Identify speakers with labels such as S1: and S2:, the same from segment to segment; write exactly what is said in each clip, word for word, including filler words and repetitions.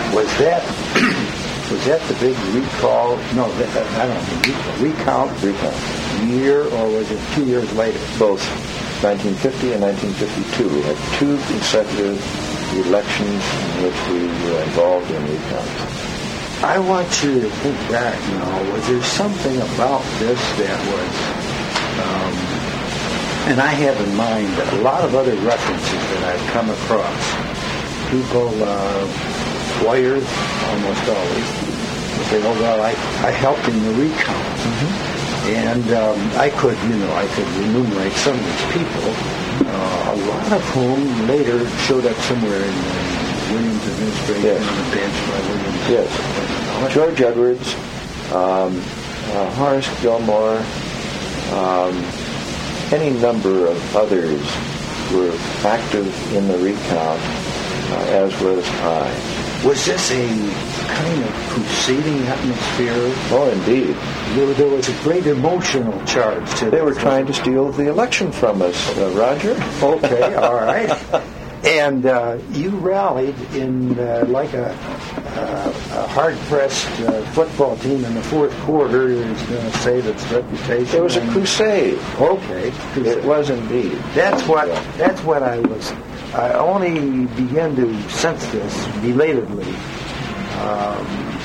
S1: Was that was that the big recall? No, that, I don't know. Recount,
S2: Recount.
S1: year, or was it two years later?
S2: Both nineteen fifty and nineteen fifty-two. We had two consecutive elections in which we were involved in recounts.
S1: I want you to think back now. Was there something about this that was, um, and I have in mind a lot of other references that I've come across. People, uh, lawyers, almost always, will say, oh, well, I, I helped in the recount. Mm-hmm. And um, I could, you know, I could enumerate some of these people, uh, a lot of whom later showed up somewhere in the Williams administration, yes. on the bench by Williams.
S2: Yes. George Edwards, um, uh, Horace Gilmore, um, any number of others were active in the recount, uh, as was I.
S1: Was this a kind of crusading atmosphere?
S2: Oh, indeed.
S1: There, there was a great emotional charge to it.
S2: They were trying to steal the election from us, uh, Roger.
S1: Okay, all right. And uh, you rallied in uh, like a, uh, a hard-pressed uh, football team in the fourth quarter is going to save its reputation.
S2: It was a crusade.
S1: Okay, crusade.
S2: It was indeed.
S1: That's what. That's what I was. I only began to sense this belatedly. Um,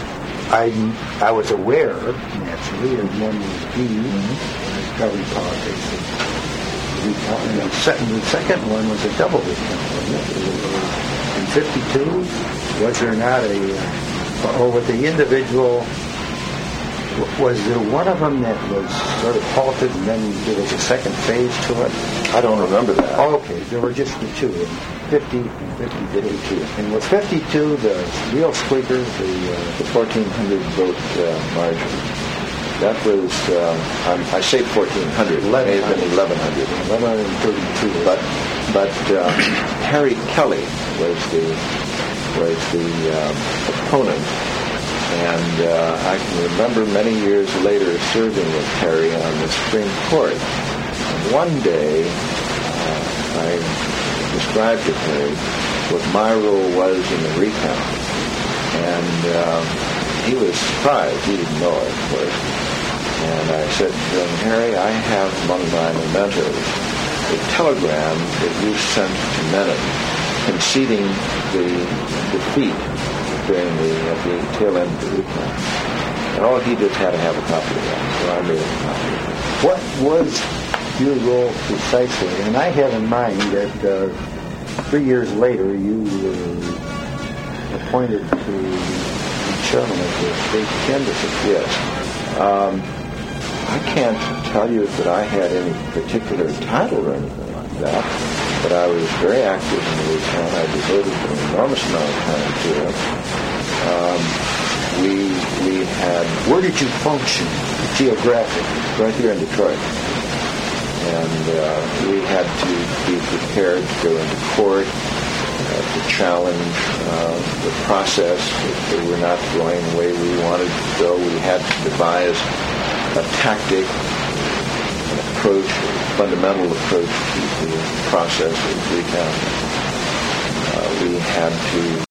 S1: I I was aware naturally of one was B, mm-hmm. covering politics. And the second, the second one was a double recount, wasn't it? In fifty-two, was there not a, or with the individual, was there one of them that was sort of halted and then there was a second phase to it?
S2: I don't remember that.
S1: Oh, okay, there were just the two, fifty and fifty-two. And with fifty-two, the real squeaker, the, uh,
S2: the fourteen hundred vote uh, margin. That was, um, I say fourteen hundred, it may have been eleven hundred.
S1: eleven thirty-two.
S2: But, but uh, Harry Kelly was the was the um, opponent, and uh, I can remember many years later serving with Harry on the Supreme Court. And one day, uh, I described to Harry what my role was in the recount, and um, he was surprised. He didn't know it, of course. And I said to him, Harry, I have among my mementos a telegram that you sent to Menem conceding the defeat during the, at the tail end of the recount. And all he just had to have a copy of that, so I made a copy of it.
S1: What was your role precisely? And I have in mind that uh, three years later you were appointed to be chairman of the state canvassing.
S2: Yes. Um, I can't tell you that I had any particular title or anything like that, but I was very active in the recount. I devoted an enormous amount of time to it. Um, we we had...
S1: Where did you function geographically?
S2: Right here in Detroit. And uh, we had to be prepared to go into court, uh, to challenge uh, the process if they were not going the way we wanted to go. We had to devise a tactic, an approach, a fundamental approach to the process of recounting. Uh, we had to